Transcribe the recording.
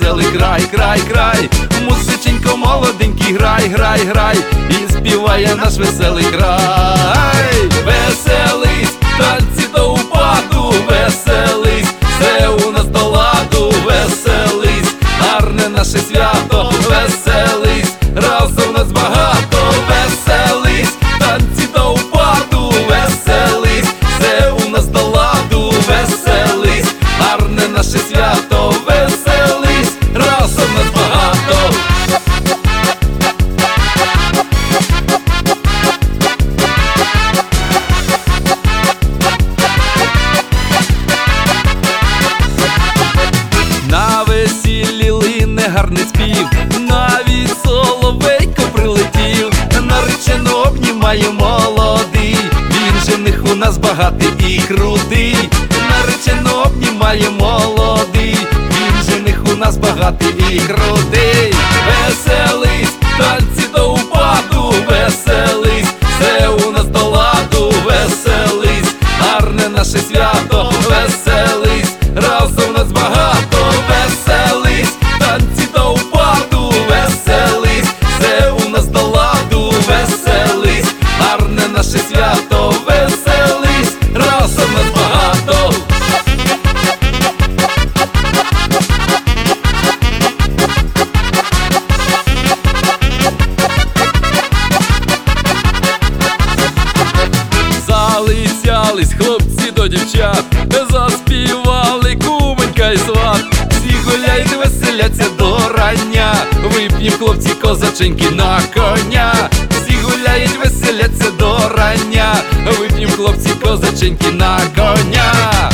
веселий край, край, край. Музиченько молоденький, грай, грай, грай, і співає наш веселий край. Веселись, танці до упаду, веселись, все у нас до ладу, веселись, гарне наше свято, веселись, разом нас багато, веселись, танці до упаду, веселись, все у нас до ладу, веселись, гарне наше свято, веселись, разом нас багато. На весіллі лине гарний спів, навіть соловейко прилетів, наречену обнімає молодий, він жених у нас багатий і крутий. Наречену обнімає молодий, він жених у нас багатий і крутий. Веселись, танці до упаду, веселись, все у нас до ладу, веселись, гарне наше свято, веселись, разом нас багато, веселись, танці до упаду, веселись, все у нас до ладу, веселись, гарне наше свято, веселись, разом нас багато. Залицялись хлопці до дівчат, заспівали куменька й сват. Всі гуляють, веселяться до рання, вип'єм, хлопці, козаченьки на коня. Всі гуляють, веселяться до рання, вип'єм, хлопці, козаченьки на коня.